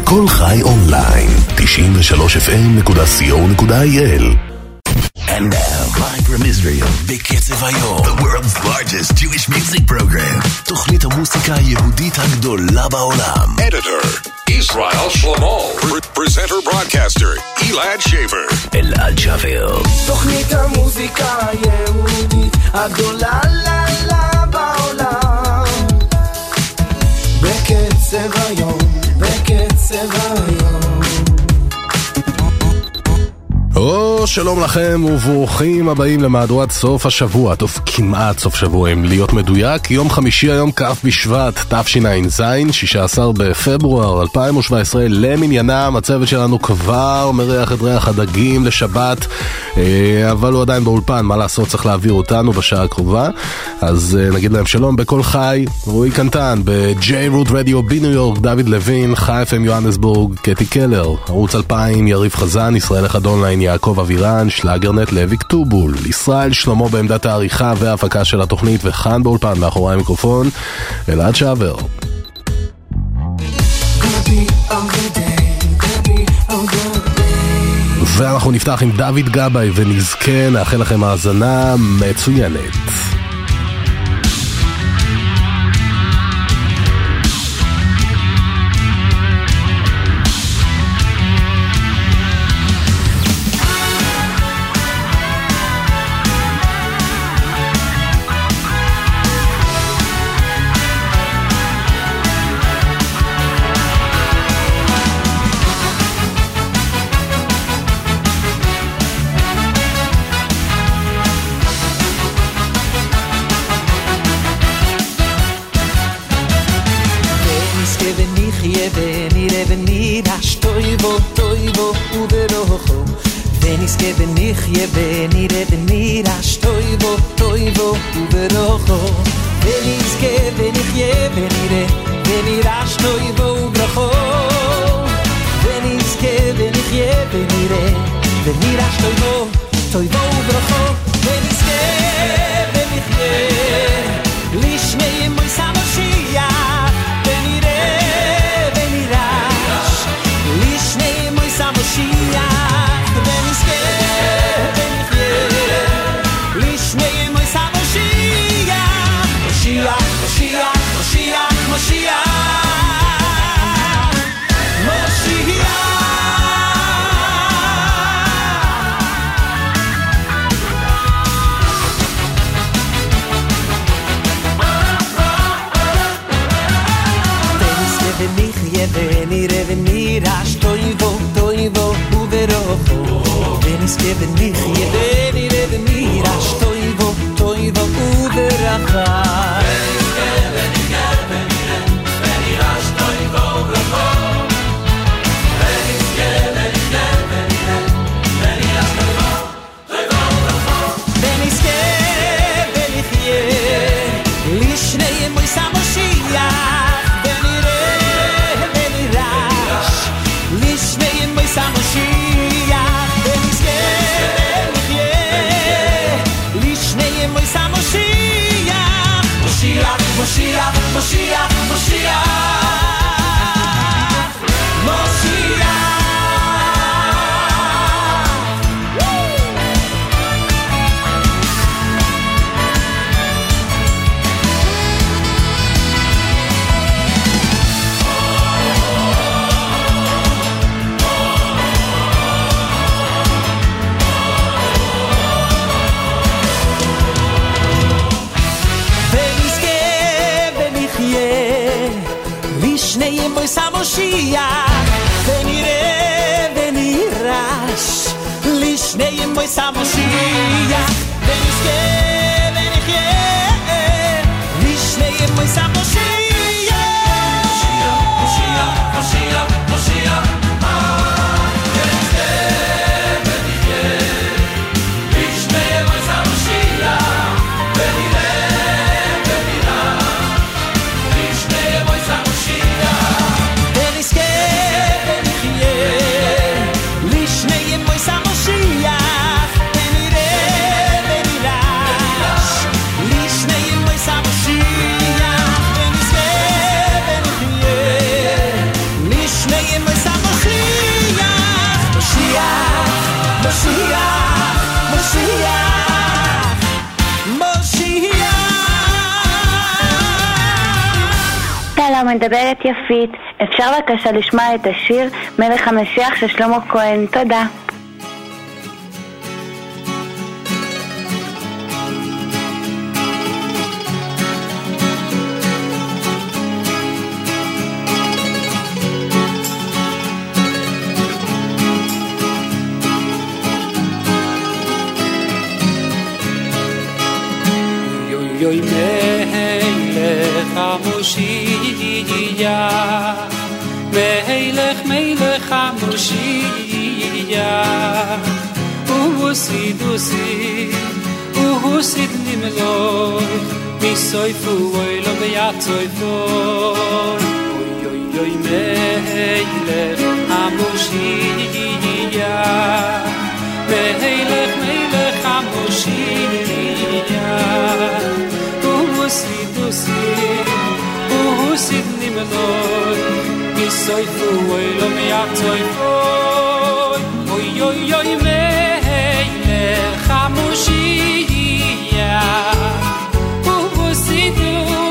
בכל חי אונליין, 93fm.co.il. And now, live from Israel, בקצב היום, the world's largest Jewish music program. תוכנית המוסיקה היהודית הגדולה בעולם. Editor, Israel Shlomo. Presenter broadcaster, Elad Shaver. אלעד שבר. תוכנית המוסיקה היהודית הגדולה בעולם. בקצב היום, בקצב היום. שלום לכם וברוכים הבאים למהדורת סוף השבוע, טוב כמעט סוף שבוע אם להיות מדויק, יום חמישי היום כ' בשבט תשע"ז, 16 בפברואר 2017 למניינם. הצוות שלנו כבר מריח את ריח הדגים לשבת, אבל הוא עדיין באולפן, מה לעשות, צריך להעביר אותנו בשעה הקרובה, אז נגיד להם שלום. בכל חי, רועי קנטן, ב-J Root Radio בניו יורק, דוד לוין, חי FM יוהנסבורג, קטי קלר, ערוץ 2000, יריב חזן, ישראל אחד אונליין, יעקב אבירן, שלאגרנט לויק טובול, ישראל שלמה בעמדת העריכה וההפקה של התוכנית, וכאן באולפן מאחורי המיקרופון אלעד שבר. ואנחנו נפתח עם דוד גבאי ונזכה, נאחל לכם האזנה מצוינת. Scared מדברת יפית. אפשר בבקשה לשמוע את השיר מלך המשיח של שלמה כהן. תודה. יוי מלך המושיע מלך המושיע וסי נמלוי מסויפו אילו ויצויפו יוי מלך המושיע מלך המושיע וסי נמלוי מסויפו אילו ויצויפו יוי מלך המושיע וסי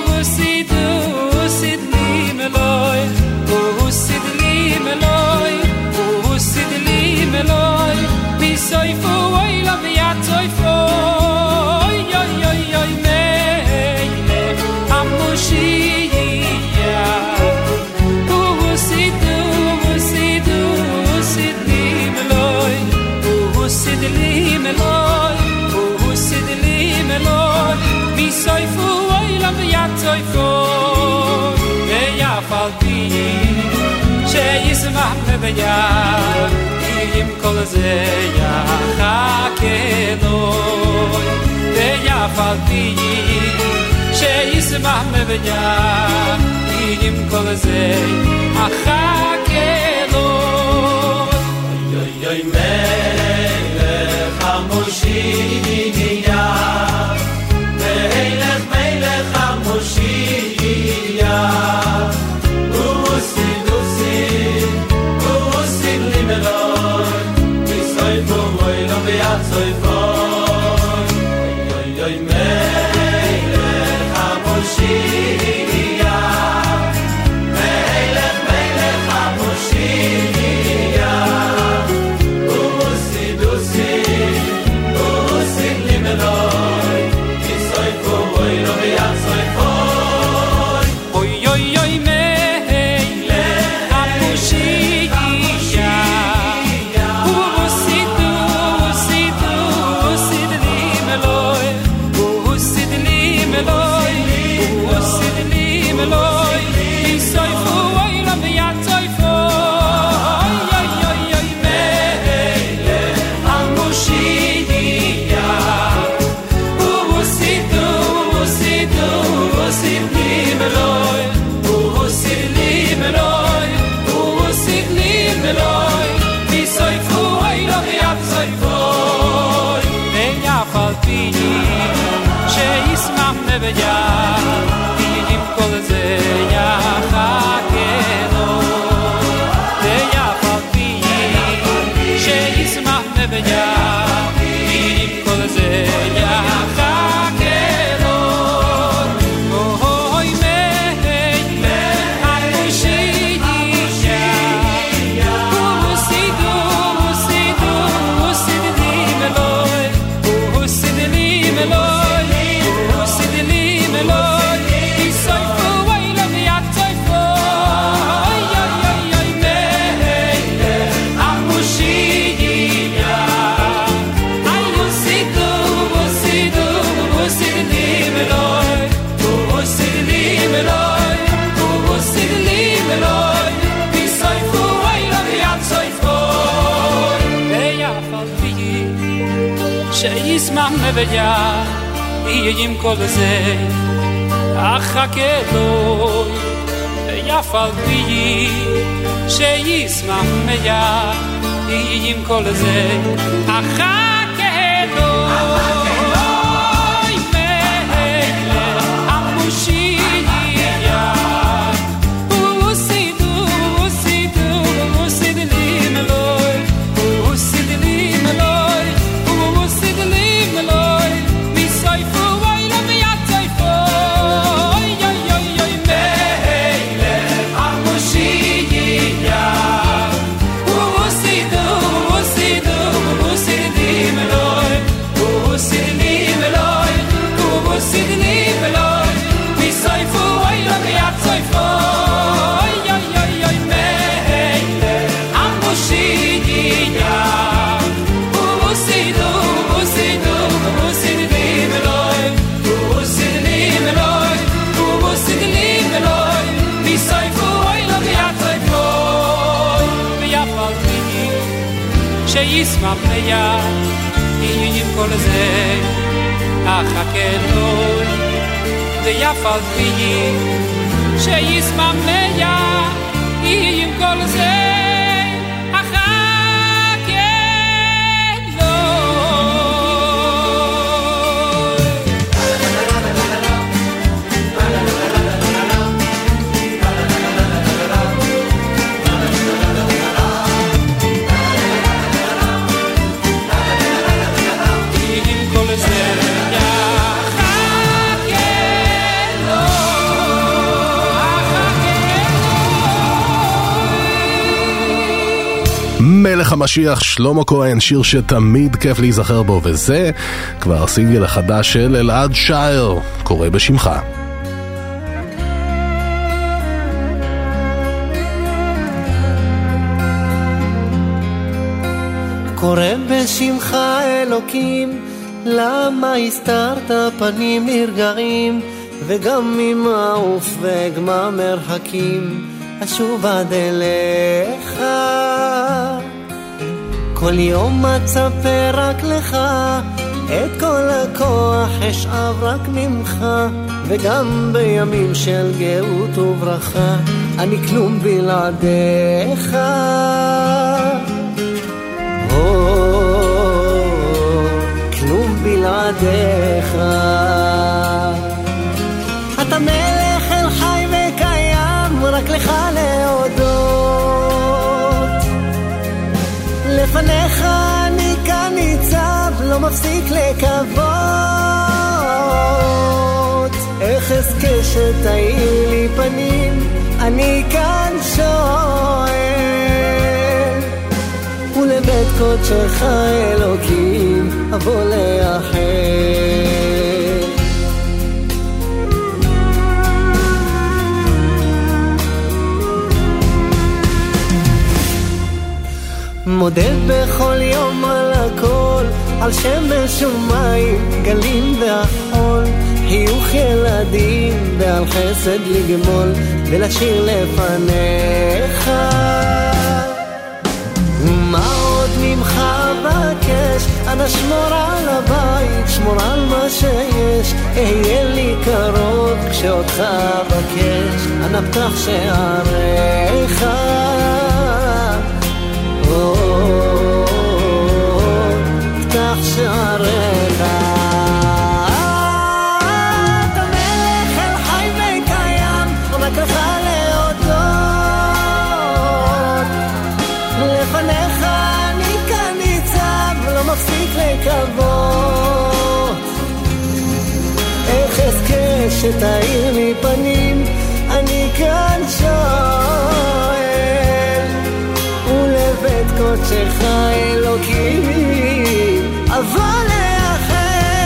נמלוי מסויפו אילו ויצויפו יוי מלך המושיע sidlim eloy mi soifu oilam yatsoifu ya falti sheyismah meveya im kol ze ya hakedoy ya falti sheyismah meveya im kol ze hakedoy yoy Moshiach Melech Moshiach Usid limeloi Misoifu oilo ve'atzoifu Yoy Melech Moshiach Melech Moshiach Usid limeloi Misoifu oilo ve'atzoifu שישמח מביה יהיה כל זה אחכה לו יפל בי שישמח מביה יהיה כל זה אחכה לו שישמח מיד עם כל זה אחכה לו ויפל בי שישמח מיד עם כל זה מלך המשיח שלמה כהן, שיר שתמיד כיף להיזכר בו, וזה כבר סינגל החדש של אלעד שייר, קורא בשמך. קורא בשמך אלוקים, למה הסתרת פנים נרגעים, וגם ממעוף וגמה מרחקים אשוב עד אליך. כל יום מצפה רק לך, את כל הכוח אשאב רק ממך, וגם בימים של גאות וברכה אני כלום בלעדיך. כלום בלעדיך. אתה מלך אל חי וקיים, רק לך להודות. לפניך אני כאן ניצב, לא מפסיק לקוות. איך אזכה שתאיר לי פנים, אני כאן שואל. ולבית קודשך אלוקים אבוא לאחר. מודה בכל יום על הכל, על שמש ומים, גלים והחול, חיוך ילדים ועל חסד לגמול, ולשיר לפניך. מה עוד ממך אבקש, אנא שמור על הבית, שמור על מה שיש, אהיה לי קרוב כשאותך אבקש, אנא פתח שעריך. פתח שעריך. אתה מלך אל חי וקיים, רק לך להודות. לפניך אני כאן ניצב, לא מפסיק לקוות. איך אזכה שתאיר לי פנים, אני כאן שואל. ולבית קודשך אלוקים אבוא לאחר.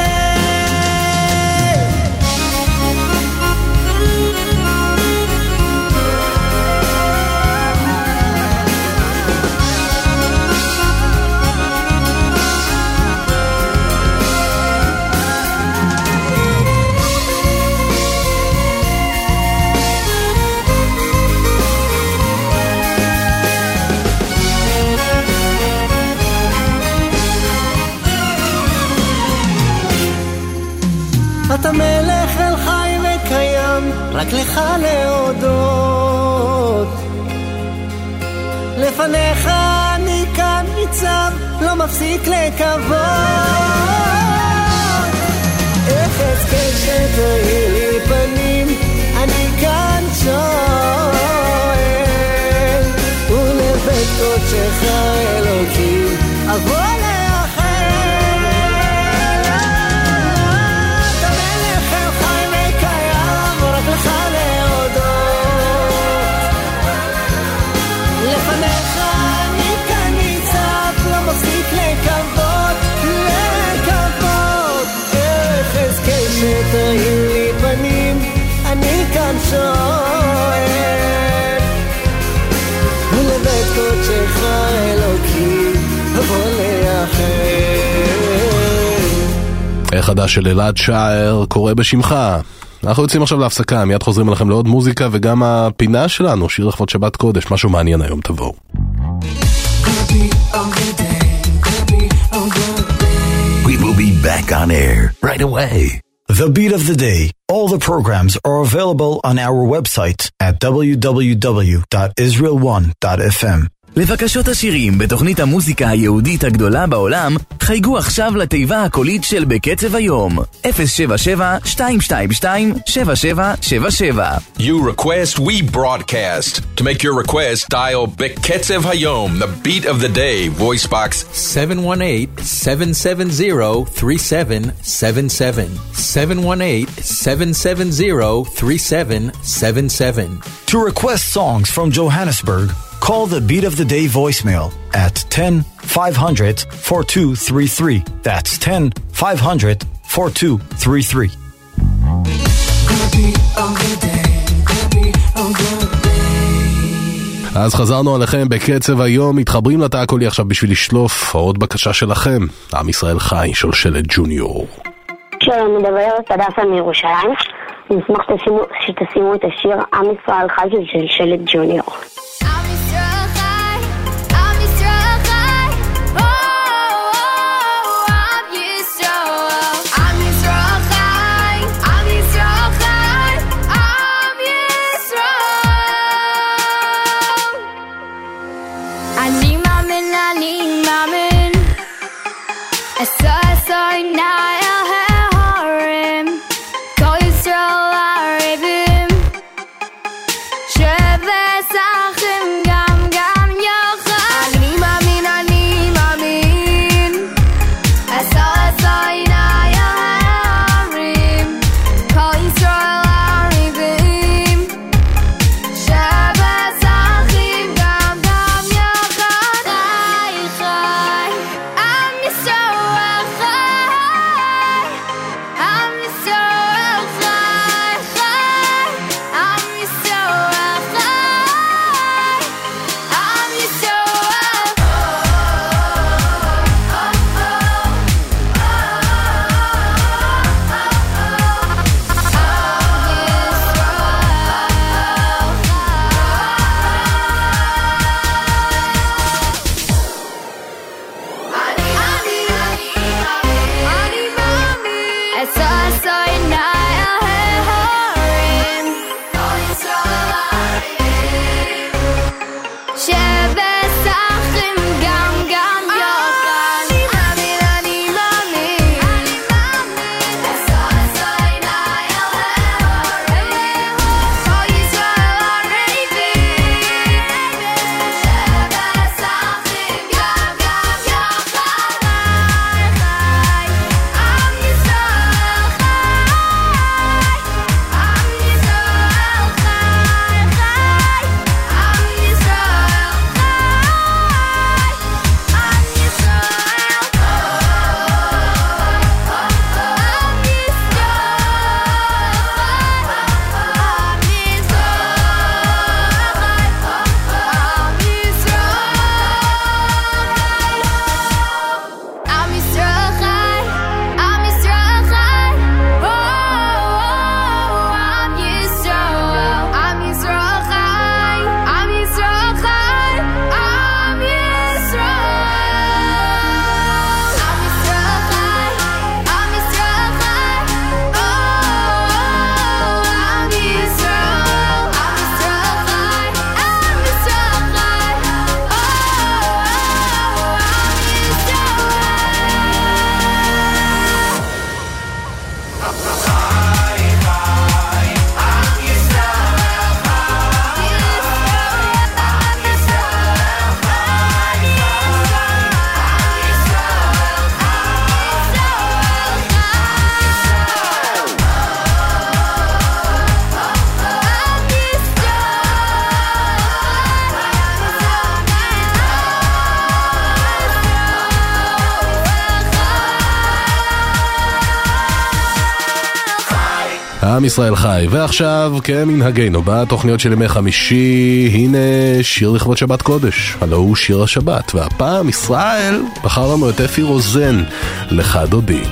אתה מלך אל חי וקיים, רק לך להודות. לפניך אני כאן ניצב, לא מפסיק לקוות. איך אזכה שתאיר לי פנים, אני כאן שואל. ולבית קודשך אלוקים אבוא תאיר לי פנים, אני כאן שואל. ולבית קודשך אלוקים אבוא לאחר. החדש של אלעד שייר, קורא בשמך. אנחנו יוצאים עכשיו להפסקה, מיד חוזרים אליכם לעוד מוזיקה וגם הפינה שלנו, שיר לכבוד שבת קודש, משהו מעניין היום, תבואו. Gonna be a good day. We will be back on air right away. The Beat of the Day. All the programs are available on our website at www.israel1.fm. לבקשות השירים בתוכנית המוזיקה היהודית הגדולה בעולם, חייגו עכשיו לתיבה הקולית של בקצב היום, 077-222-7777. You request, we broadcast. To make your request, dial בקצב היום, the beat of the day, voice box 718-770-3777. 718-770-3777. To request songs from Johannesburg, call the Beat of the Day voicemail at 10-500-4233. That's 10-500-4233. אז חזרנו עליכם בקצב היום, מתחברים לתא הקולי עכשיו בשביל לשלוף עוד בקשה שלכם. עם ישראל חי, שושלת ג'וניור. שלום, מדברת הדסה מירושלים. נשמח שתשימו את השיר עם ישראל חי של שושלת ג'וניור. עם ישראל חי. ועכשיו, כמנהגנו, בתוכניות של ימי חמישי, הנה שיר לכבוד שבת קודש. הלא הוא שיר השבת, והפעם ישראל בחר לנו את אפי רוזן, לך דודי.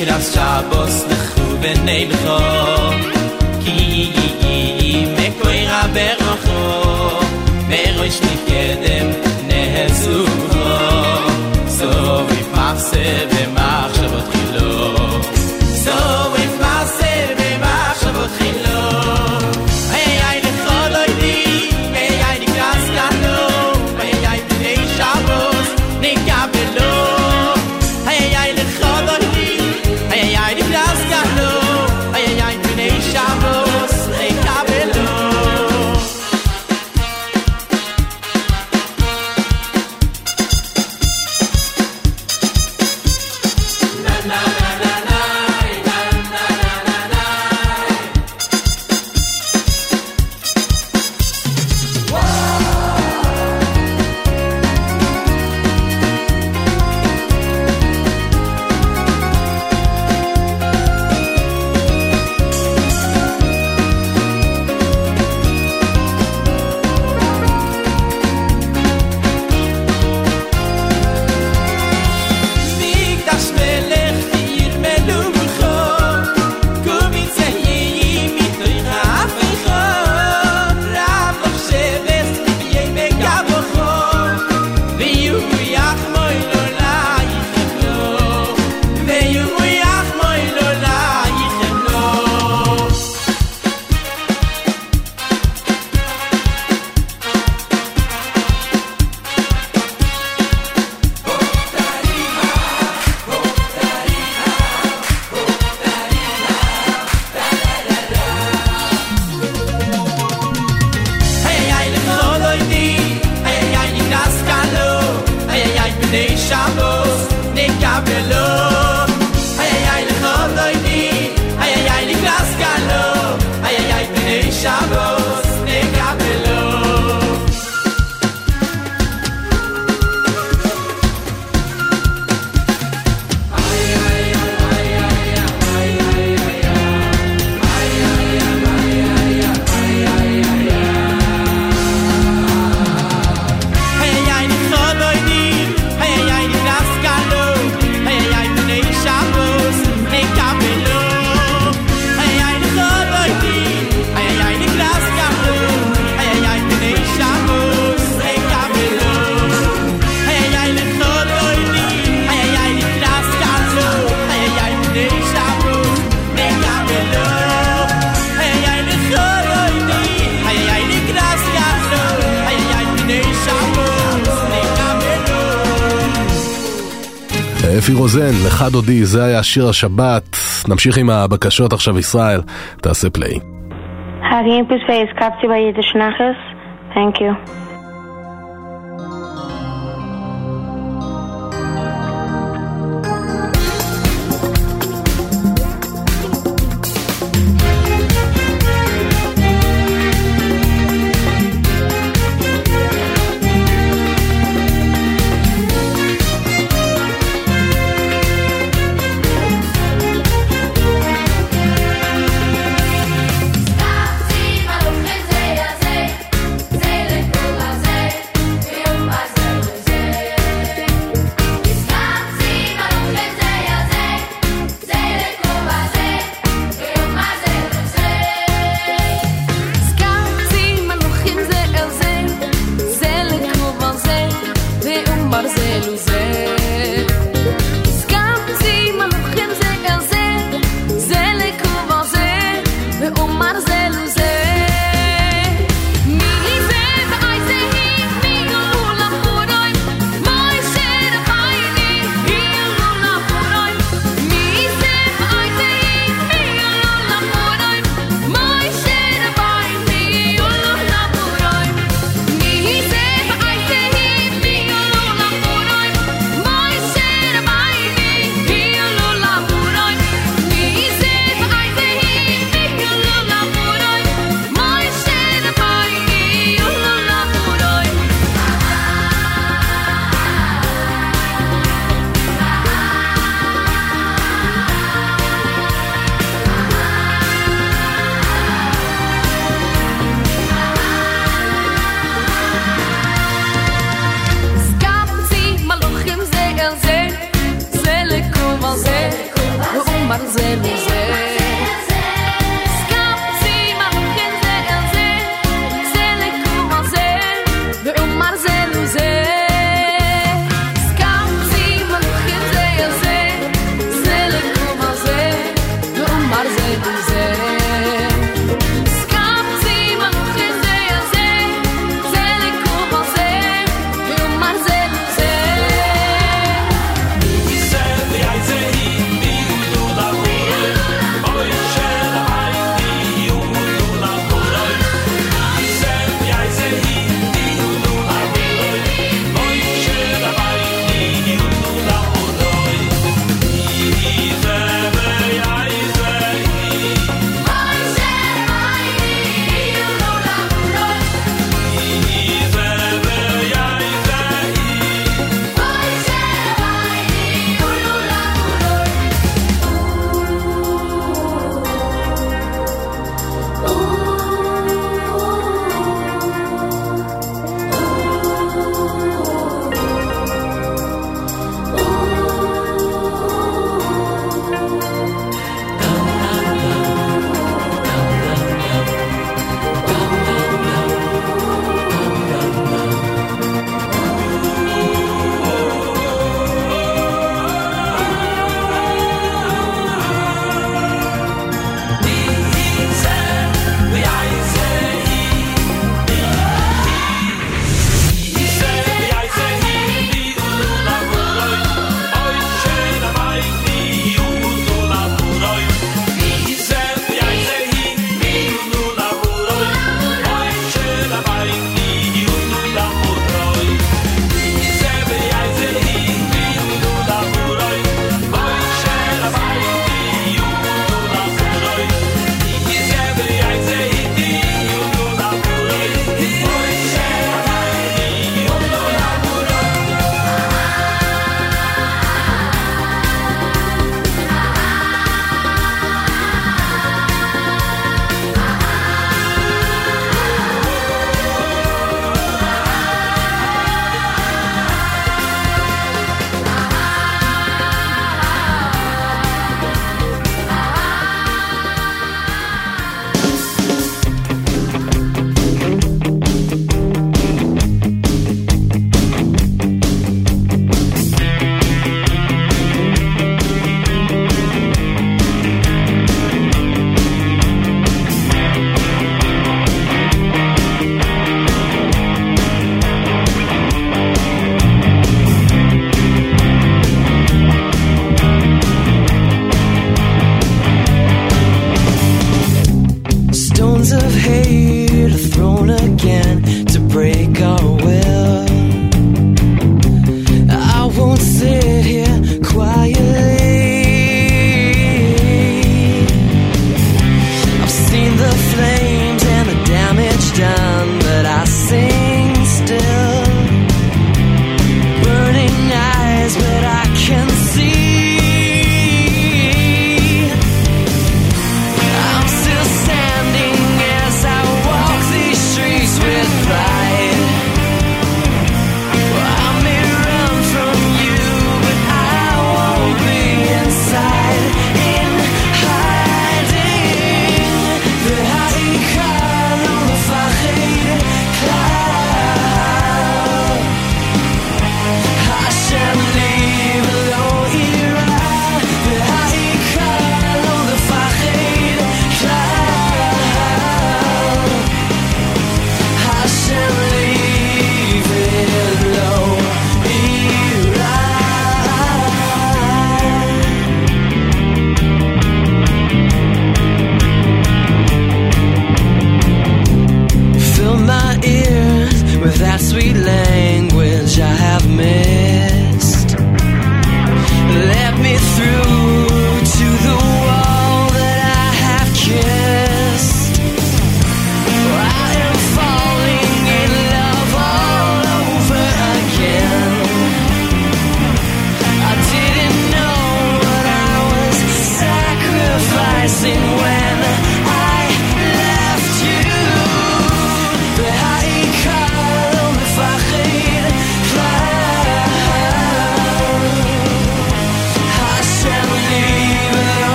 Mikras Shabbos lechu v'neilecho Ki mekoi raberocho Veroish mikedem nehezucho So if machse v'machshavot chilo So if machse v'machshavot chilo Hey ay lecho loidi Hey ay nikras gano Hey ay b'nei Shabbos nikabelo Hey ay lecho loidi Hey ay nikras gano Hey ay b'nei Shabbos nikabelo אפי רוזן, לך דודי, זה היה שיר השבת. נמשיך עם הבקשות עכשיו. ישראל, תעשה פליי. Harim Pusfeis Kapti by Yiddish Nachas. Thank you. Kapti, malochet, zeh, zeh, zeh, lekova.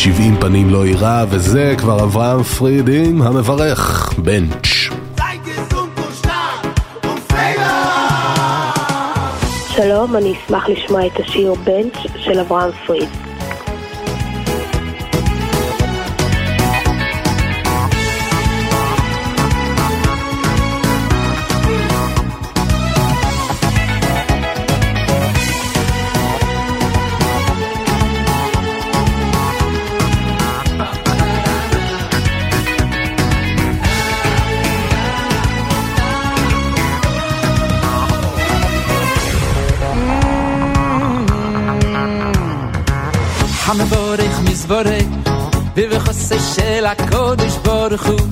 70 פנים לא יראה, וזה כבר אברהם פריד עם המברך, בנץ'. שלום, אני אשמח לשמוע את השיר בנץ' של אברהם פריד. המבורך מזבורך ובחוסה של הקודש ברוך הוא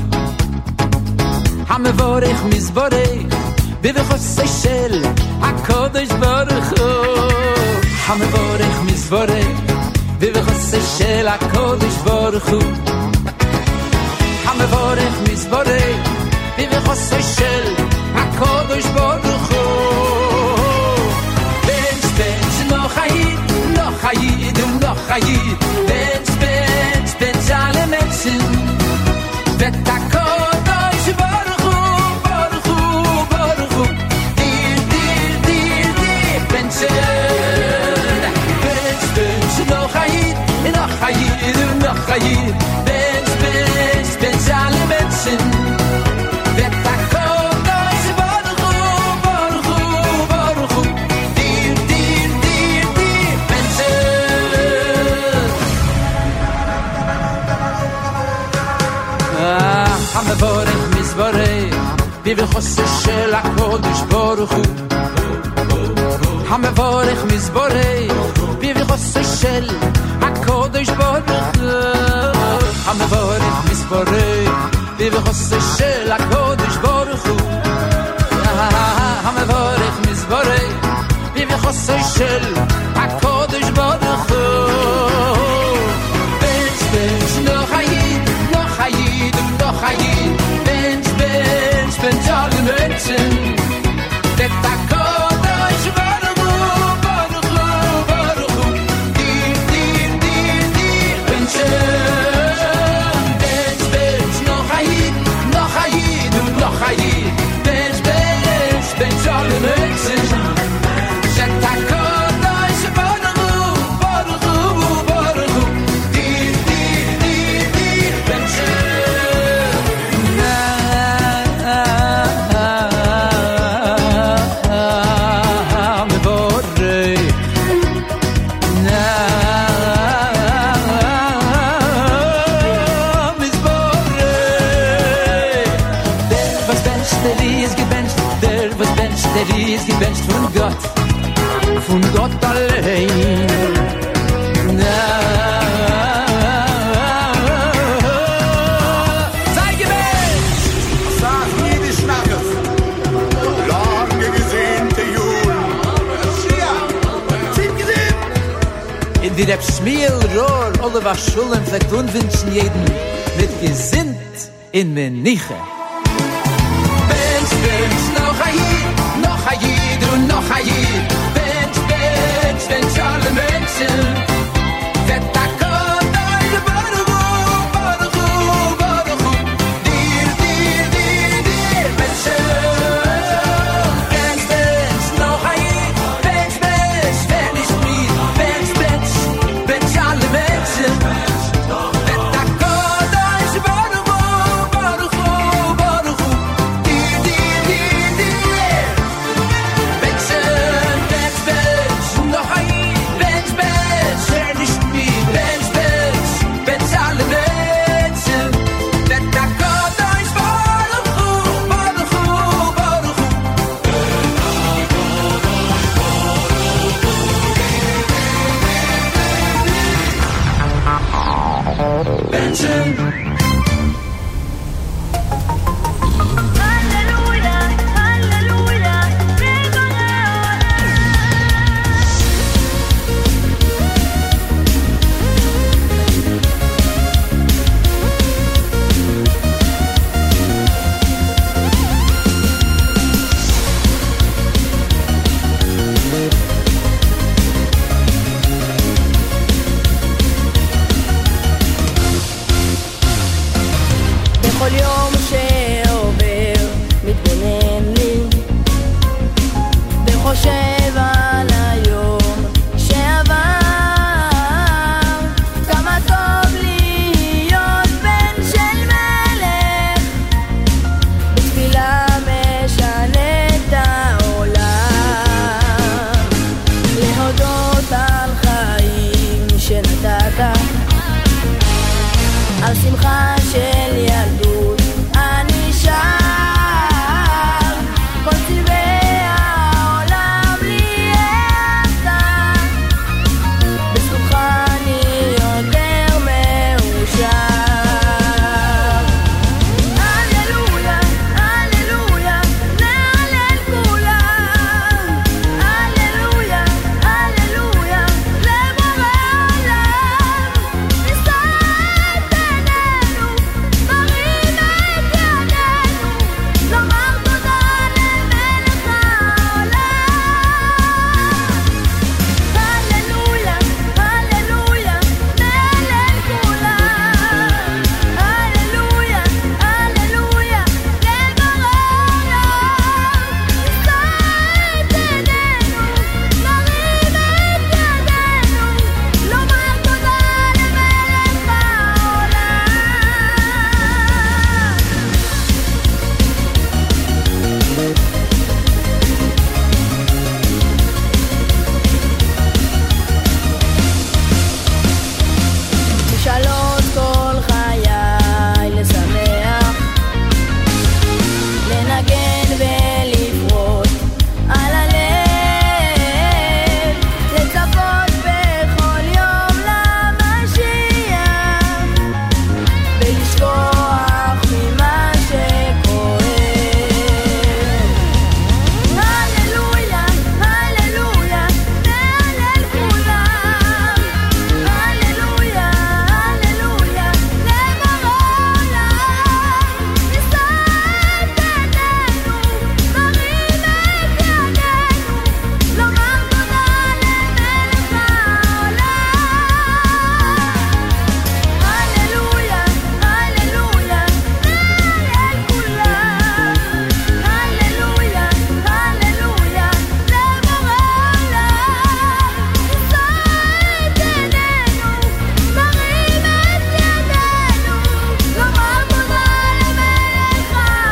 המבורך מזבורך ובחוסה של הקודש ברוך הוא המבורך מזבורך ובחוסה של הקודש ברוך הוא המבורך מזבורך ובחוסה של הקודש ברוך הוא בנץ' בנץ' לא חיים לא חיים noch a yid bench alle menschen vet a kodosh baruch hu dir bench noch a yid bench alle menschen vet a kodosh baruch hu dir bench המבורך מזבורך בבחוסה של הקודש ברוך הוא המבורך מזבורך בבחוסה של הקודש ברוך הוא המבורך מזבורך בבחוסה של הקודש ברוך הוא המבורך מזבורך בבחוסה של הקודש ברוך הוא בנץ' לא חיים לא חיים Chayim, bench, alle Menschen, vet a kodosh baruch hu, dir, bench, no Chayim, bench, alle Menschen, vet a kodosh baruch hu, dir, bench. Der ist gebencht von Gott allein. Sei gebencht! Sag mir die Schnackes, lange gesehen, der Jul. Zieht gesehen! In die Reb Schmiel, Rohr, Oliver Schulem, vielleicht wünschen jeden mit gesinnt in Meniche. Bench, noch ein Hayid und noch Hayid bench alle Menschen vet a kodosh baruch hu dir bench noch Hayid bench wenn ich mit bench alle Menschen vet a kodosh baruch hu dir יום שעובר מתבונן לי וחושב על היום שעבר כמה טוב להיות בן של מלך בתפילה משנה את העולם להודות על חיים שנתת על שמחה של ילדות אני שר כל צבעי העולם לי אתה בזכותך אני יותר מאושר הללויה, הללויה, נהלל כולם הללויה, הללויה, לבורא עולם נישא את עינינו מרים את ידינו לומר תודה למלך העולם הללויה, הללויה, נהלל כולם הללויה, הללויה, לבורא עולם נישא את עינינו מרים את ידינו לומר תודה למלך משאלות כל חיי לשמח לנגן ולפרוט על הלב לצפות בכל יום למשיח ולשכוח ממה שכואב הללויה, הללויה, נהלל כולם הללויה, הללויה, לבורא עולם נישא את עינינו מרים את ידינו לומר תודה למלך העולם הללויה, הללויה, נהלל כולם הללויה, הללויה, לבורא עולם נישא את עינינו מרים את ידינו לומר תודה למלך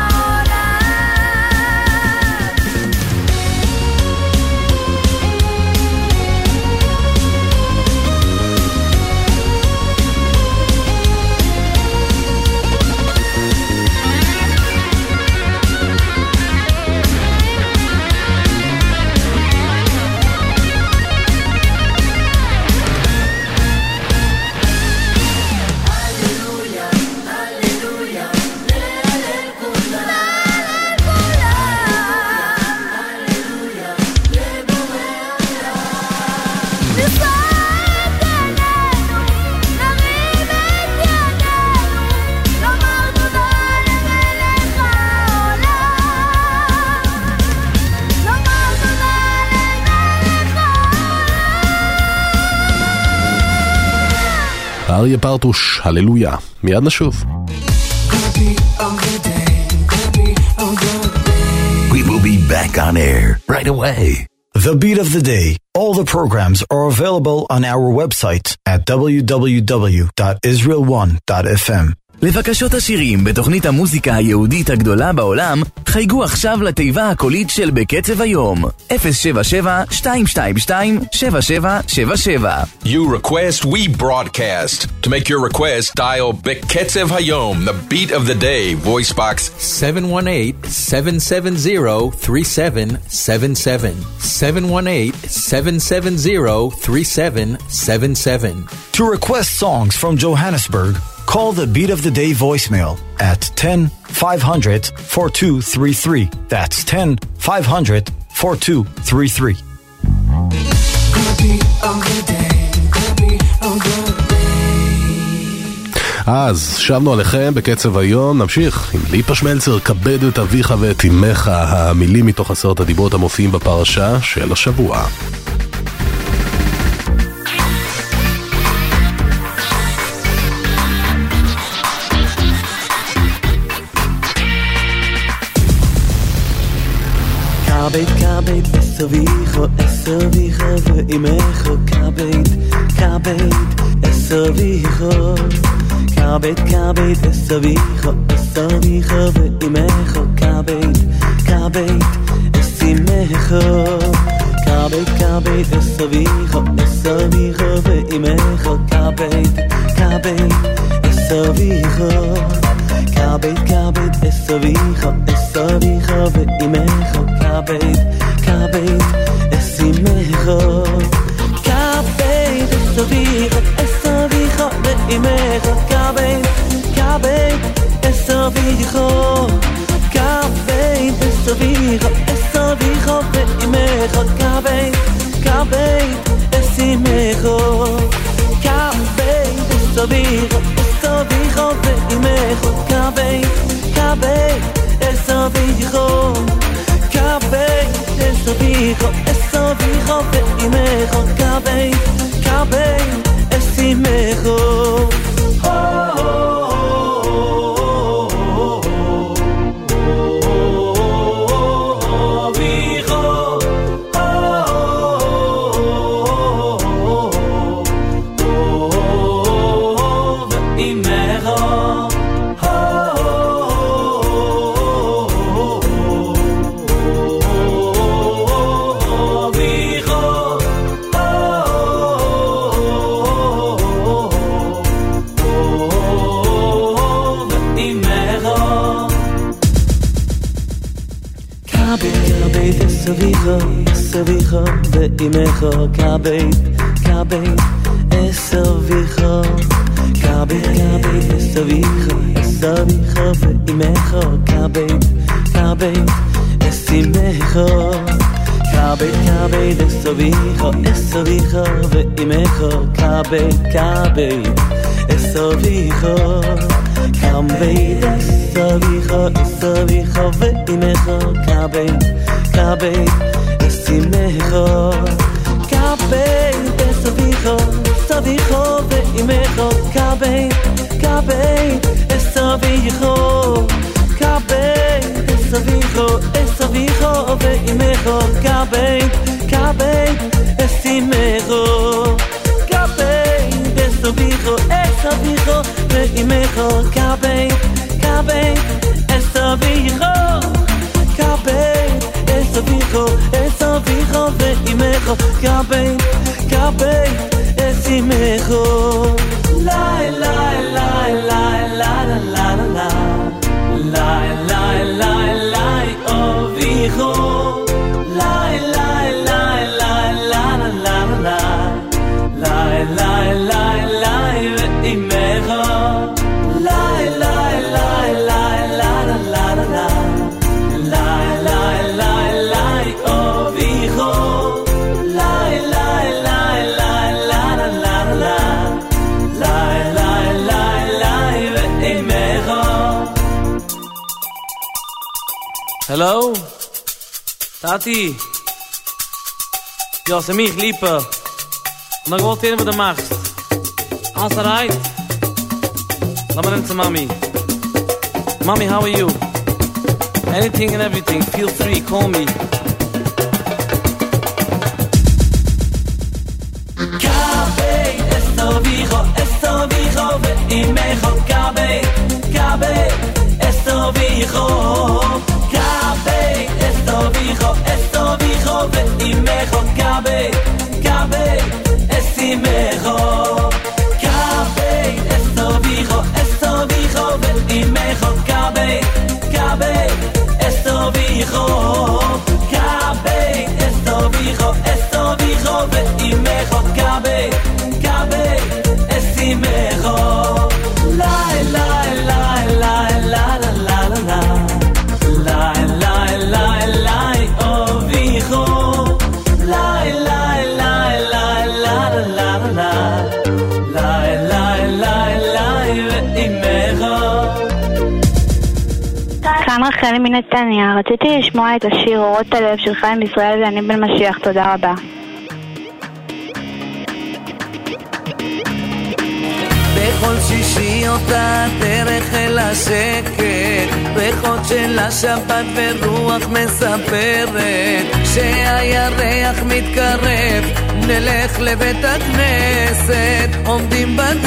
אריה פרטוש, הללויה. מיד נשוב. We will be back on air right away. The Beat of the Day. All the programs are available on our website at www.israel1.fm. לבקשות השירים בתוכנית המוזיקה היהודית הגדולה בעולם, חייגו עכשיו לתיבה הקולית של בקצב היום. 077-222-7777. You request, we broadcast. To make your request, dial Beketzev Hayom, the beat of the day, voice box 718-770-3777. 718-770-3777. To request songs from Johannesburg, call the Beat of the Day voicemail at 10-500-4233. That's 10-500-4233. אז שבנו עליכם בקצב היום, נמשיך עם ליפה שמלצר, כבד את אביך ואת אמך, המילים מתוך 10 הדיברות המופיעים בפרשה של השבוע. kabet kabet esovicho veimecho kabet kabet esovicho kabet kabet esovicho veimecho kabet kabet esimecho kabet kabet esovicho veimecho kabet kabet esovicho kabet kabet esovicho veimecho kabet kabet esimecho kabet esovicho veimecho kabet kabet esovicho kabet esovicho veimecho kabet kabet esimecho kabet esovicho veimecho kabet kabet esovicho kabet esovicho veimecho kabet kabet esimecho esovicho veimecho kabet kabet esovicho kabet kabet esovicho veimecho kabet kabet esimecho kabet kabet esovicho veimecho kabet kabet esovicho kabet esovicho veimecho kabet kabet esimecho kabet esovicho veimecho kabet kabet esovicho kabet esovicho veimecho kabet kabet esimecho kabet esovicho veimecho kabet kabet esovicho kabet esovicho veimecho kabet kabet esimecho la la la la la la la la la la la ovicho la la la la la la la la la la la veimecho la la la la la la la la la la la ovicho la la la la la la la la la la la veimecho. Hello? Tati? Ja, c'est mich, Liebe. Und dann wollte ich, was du machst. Alles alright? Lass mal zu Mami. Mami, how are you? Anything and everything, feel free, call me. Kabet esovicho veimecho kabet kabet esovicho kabet esovicho veimecho kabet kabet esimecho kabet esovicho veimecho kabet kabet esovicho kabet esovicho veimecho kabet kabet esimecho la la la la la la la la la la la ovicho la la la la la la la la la la la veimecho. כאן רחלי מנתניה, רציתי לשמוע את השיר אורות הלב של חיים ישראל ואני בן משיח, תודה רבה. בכל שישי אותה דרך אל השקט, ריחות של השבת ורוח מספרת שהירח מתקרב, נלך לבית הכנסת, עומדים בדלת.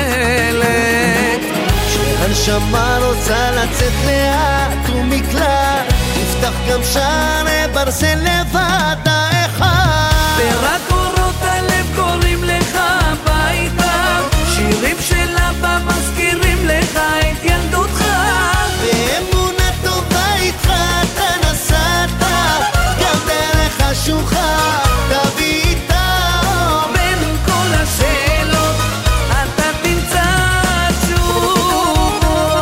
כשהנשמה רוצה לצאת לאט ומקלט, נפתח גם שערי ברזל לבד האחד, ורק אורות הלב קוראים לך הביתה, שירים של אבא מזכירים לך את ילדותך, באמונה טובה איתך אתה נסעת, גם דרך השוחה תביא איתה אור, בין כל השאלות אתה תמצא תשובות.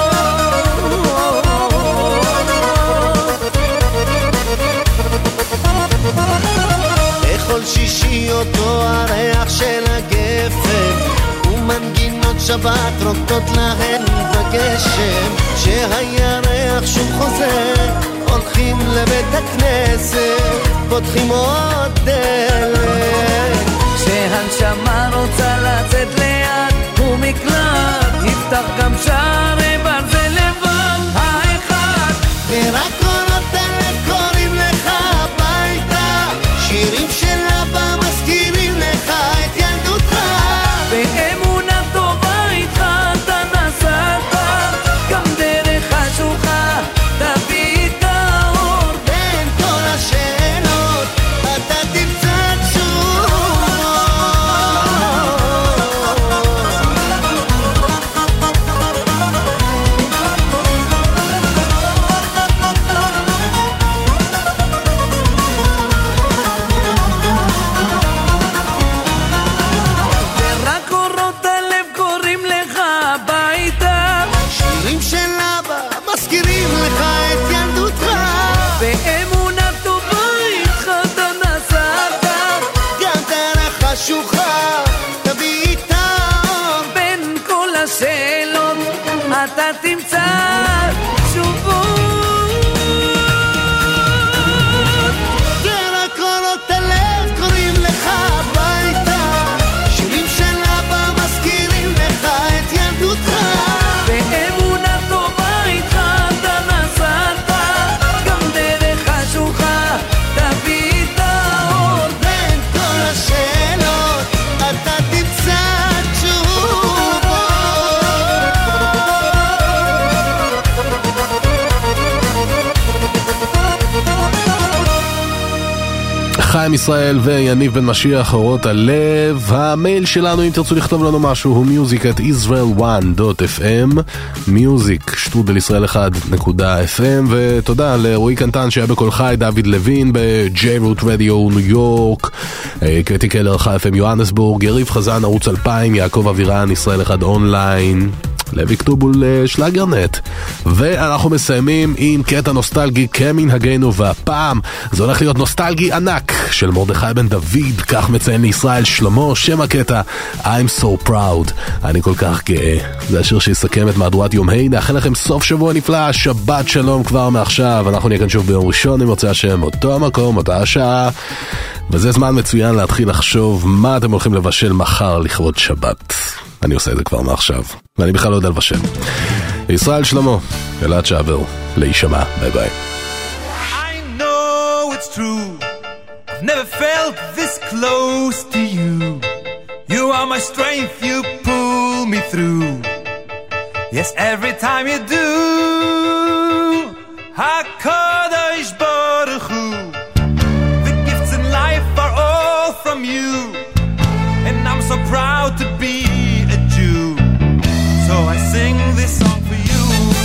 בכל שישי אותו הריח של הגפן ומנגינות שבת רוקדות להן בגשם, שהירח שוב חוזר, הולכים לבית הכנסת, פותחים עוד דלת. כשהנשמה רוצה לצאת לאט ומקלט, יפתח גם שערי ברזל לבד האחד, ורק קולות הלב קוראים לך הביתה, שירים של אבא מזכירים לך את ילדותך, באמונה טובה איתך אתה נסעת, גם דרך השוחה תביא את האור, בין כל השאלות אתה תמצא תשובות. ורק אורות הלב קוראים לך הביתה, שירים של אבא מזכירים לך את ילדותך, באמונה טובה איתך אתה נסעת, גם דרך השוחה תביא איתה אור, בין כל השאלות אתה תמצא תשובות. דרך קולות הלב קוראים לך הביתה, שירים של אבא מזכירים לך את ילדותך, באמונה טובה איתך אתה נסעת, גם דרך השוחה תביא את האור, בין כל השאלות אתה תמצא תשובות. חיים ישראל ויניב בן משיח, אורות הלב. המייל שלנו אם תרצו לכתוב לנו משהו הוא music@israel1.fm, music@israel1.fm. ותודה לרועי קנטן שהיה בכל חי, דוד לוין ב-J-Root Radio ניו יורק, קטי קלר FM יוהנסבורג, יריב חזן ערוץ 2000, יעקב אבירן ישראל 1 אונליין, לוי כתובול שלאגרנט. ואנחנו מסיימים עם קטע נוסטלגי כמנהגנו, והפעם זה הולך להיות נוסטלגי ענק של מרדכי בן דוד, כך מציין לישראל שלמה, שם הקטע I'm so proud, אני כל כך גאה. זה השיר שיסכם את מהדורת יום ה'. נאחל לכם סוף שבוע נפלא, שבת שלום כבר מעכשיו. אנחנו נהיה כאן שוב ביום ראשון עם מוצא השם, אותו מקום, אותה השעה, וזה זמן מצוין להתחיל לחשוב מה אתם הולכים לבשל מחר לכבוד שבת. אני עושה את זה כבר מעכשיו, ואני בכלל לא יודע לבשל. ישראל שלמה, אלעד שעבר, להישמע, ביי ביי. I know it's true, I've never felt this close to you. You are my strength, you pull me through. Yes, every time you do. HaKadosh Baruch Hu, the gifts in life are all from you, and I'm so proud to be a Jew. So I sing this song for you.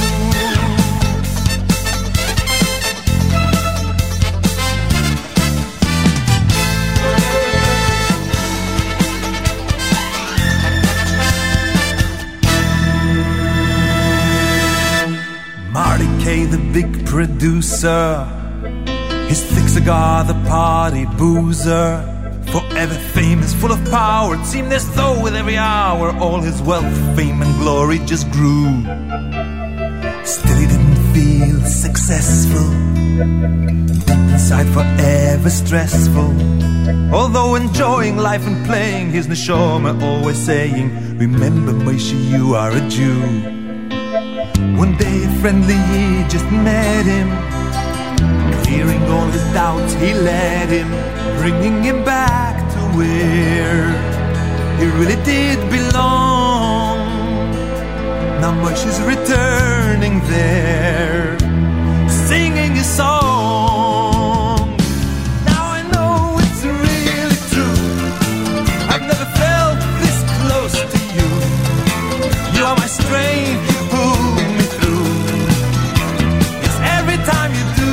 Marty K, the big producer, his thick cigar, the party boozer, forever famous, full of power. It seemed as though with every hour all his wealth, fame and glory just grew. Still he didn't feel successful, inside forever stressful. Although enjoying life and playing, his neshama always saying, remember Moshe, you are a Jew. One day a friendly Yid just met him, clearing all his doubts, he led him, bringing him back to where he really did belong. Now Moshe's returning there, singing his song. Now I know it's really true, I've never felt this close to you. You are my strength, you pull me through. It's every time you do.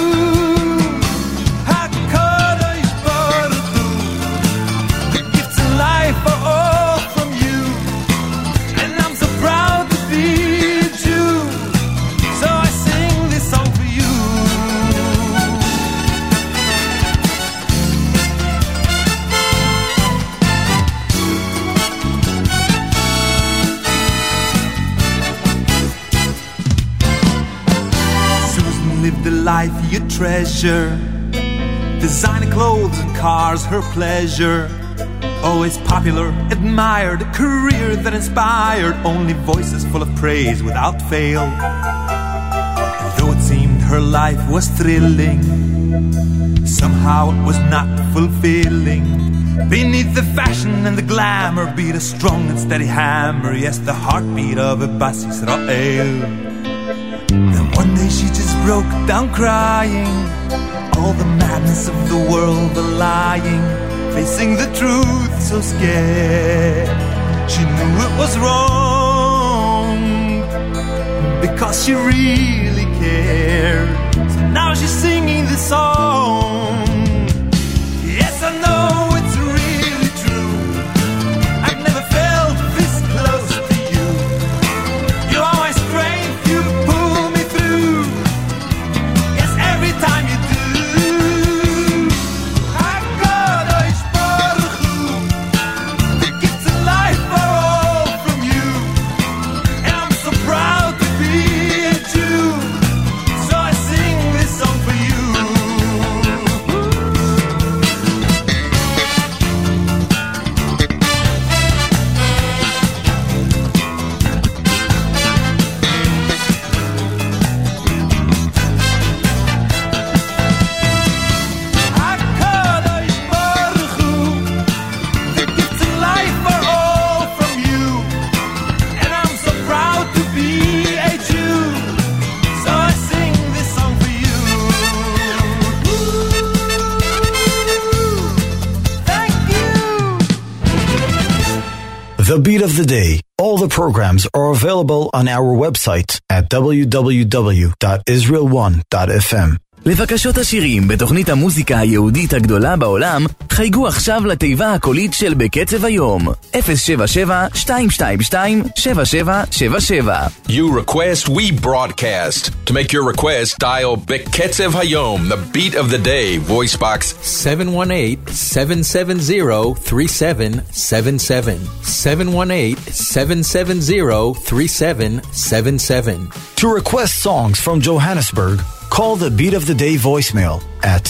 HaKadosh Baruch Hu, the gifts in life are all from you, and I'm so proud to be a Jew. So I sing this song for you. Susan lived a life you treasure, designer clothes and cars her pleasure. Always popular, admired, a career that inspired, only voices full of praise without fail. And though it seemed her life was thrilling, somehow it was not fulfilling. Beneath the fashion and the glamour beat a strong and steady hammer, yes, the heartbeat of a Bas Yisrael. Then one day she just broke down crying, all the madness of the world, the lying, facing the truth so scared. She knew it was wrong, because she really cared. So now she's singing this song. Yes, I know it's really true, I've never felt this close to you. You are my strength, you pull me through. Yes, every time you do. HaKadosh Baruch Hu, the gifts in life are all from you, and I'm so proud to be a Jew. So I sing this song for you. HaKadosh Baruch Hu, the gifts in life are all from you, and I'm so proud to be a Jew. So I sing this song for you. Thank you. The Beat of the Day. All the programs are available on our website at www.israel1.fm. לבקשות השירים בתוכנית המוזיקה היהודית הגדולה בעולם, חייגו עכשיו לתיבה הקולית של בקצב היום. 077-222-7777. You request, we broadcast. To make your request, dial Beketzev Hayom, the beat of the day, voice box 718-770-3777. 718-770-3777. To request songs from Johannesburg, call the Beat of the Day voicemail at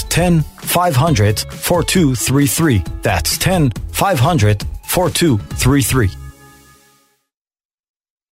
10-500-4233. That's 10-500-4233.